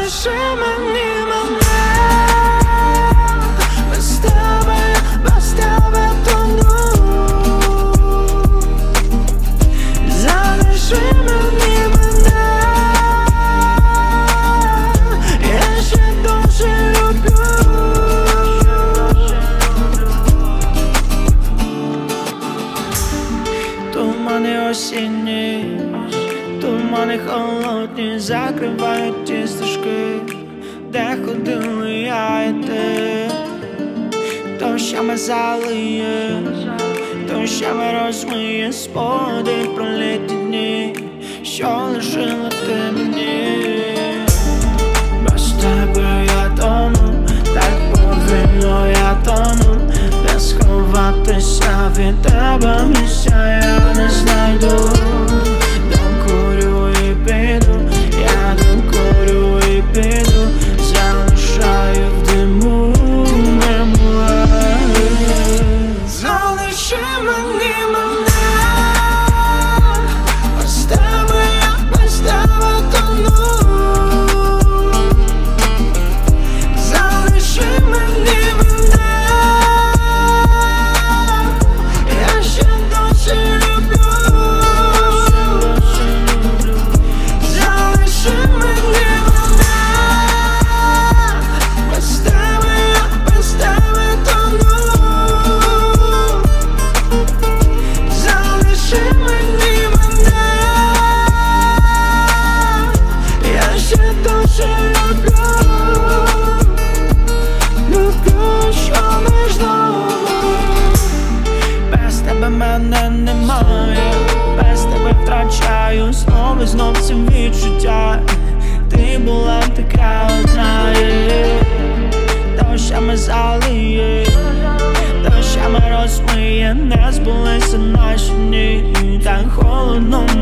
залиши мені мене, без тебе тону. Залиши мені мене, я ще дуже люблю. Тумани осінні, тумани холодні закривають ті стежки, де ходили я і ти. Дощами залиє, дощами розмиє спогади про літні дні, що лишила ти мені. Без тебе я тону, так повільно я тону, де сховатися від тебе місця я не знайду. Докурю і піду, я докурю і піду, залишаю в диму мемуари. Залиши мені мене, без тебе я без тебе тону. Залиши мені мене, я ще досі люблю. Залиши мені мене, без тебе я без тебе тону. Залиши мені мене, я ще дуже люблю. Люблю, що між нами. Без тебе мене немає, без тебе втрачаю знов і знов ці відчуття. Ти була така одна, дощами залиє, дощами розмиє, не збулися наші дні, так холодно